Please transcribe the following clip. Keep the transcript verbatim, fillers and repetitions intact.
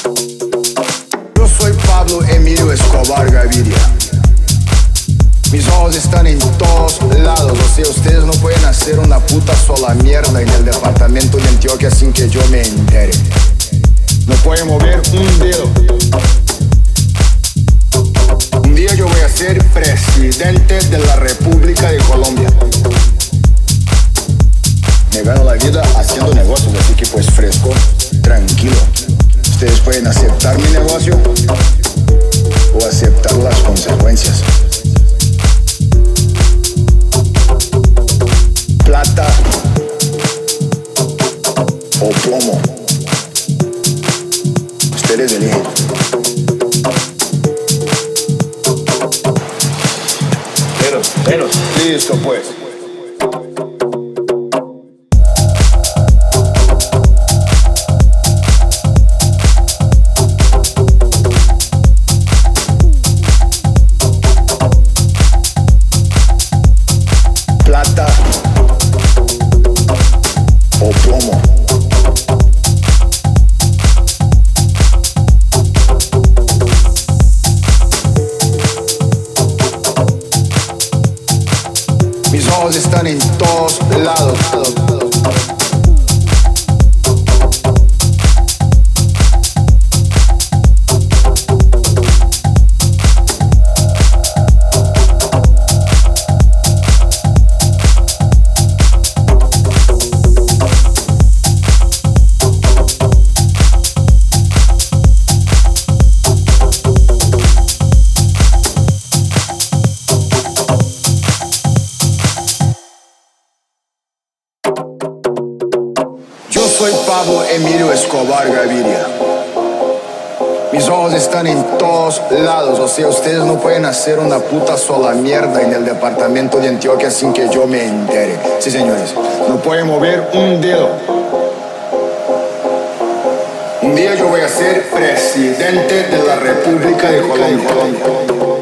Yo soy Pablo Emilio Escobar Gaviria. Mis ojos están en todos lados, o sea, ustedes no pueden hacer una puta sola mierda en el departamento de Antioquia sin que yo me entere. No pueden mover un dedo. Un día yo voy a ser presidente de la República de Colombia. Me gano la vida haciendo negocios, así que pues fresco, tranquilo. Ustedes pueden aceptar mi negocio o aceptar las consecuencias. Plata o plomo. Ustedes eligen. Pero, pero, listo pues. Plata o plomo. Mis ojos están en todos lados. Yo soy Pablo Emilio Escobar Gaviria. Mis ojos están en todos lados, o sea, ustedes no pueden hacer una puta sola mierda en el departamento de Antioquia sin que yo me entere. Sí, señores, no pueden mover un dedo. Un día yo voy a ser presidente de la República de Colombia.